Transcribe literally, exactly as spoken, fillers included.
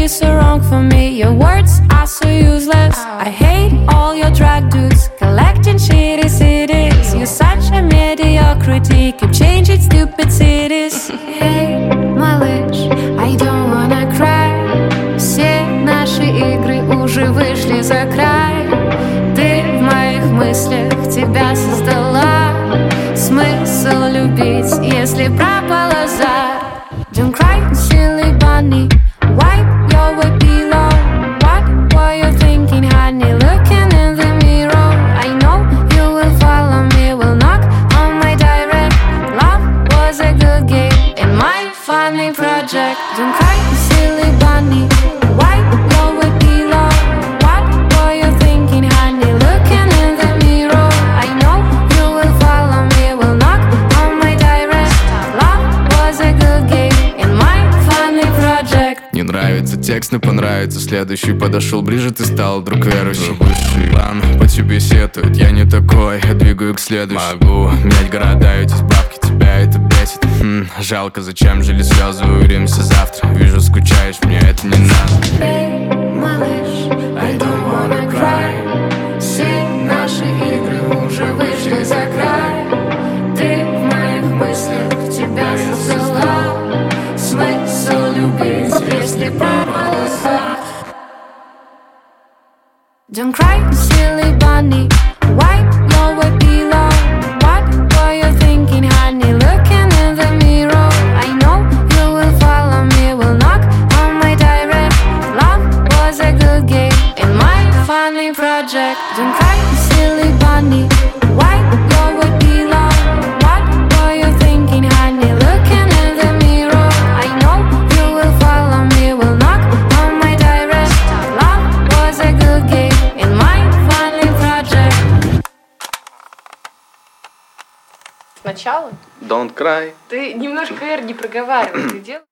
so wrong for me. Your words are so useless. I hate all your drug dudes collecting shitty cities. You're such a mediocrity, keep changing stupid cities. Hey, малыш, I don't wanna cry. Все наши игры уже вышли за край. Ты в моих мыслях, тебя создала. Смысл любить, если пропал азарт. Don't cry, silly bunny. Wipe your way below. What were you thinking, honey? Looking in the mirror. I know you will follow me, will knock on my direct. Love was a good game in my funny project. Don't cry, silly bunny. Wipe your way below. What were you thinking, honey? Looking in the mirror. I know you will follow me, will knock on my direct. Love was a good game in my funny project. Не нравится текст, но понравится следующий. Подошел ближе, ты стал друг верующий. Высший план по тебе сетует. Я не такой, я двигаю к следующему. Могу менять города, ведь избавки тебя это бесит. Хм, жалко, зачем жили слезы, увидимся завтра. Вижу, скучаешь, мне это не надо. Эй, малыш, I don't wanna cry. Все наши игры уже вышли за край. Ты в моих мыслях, тебя создала. Смысл любить, если пропал азарт. Don't cry, silly bunny. Wipe your way below. What were you thinking, honey? Looking in the mirror. I know you will follow me, will knock on my direct. Love was a good game in my funny project. Don't cry, silly bunny. Wipe your way below. What were you thinking, honey? Looking in the mirror. I know you will follow me, will knock on my direct. Love was a good game in my funny project. Сначала Don't cry. ты немножко R не проговаривай, ты делаешь.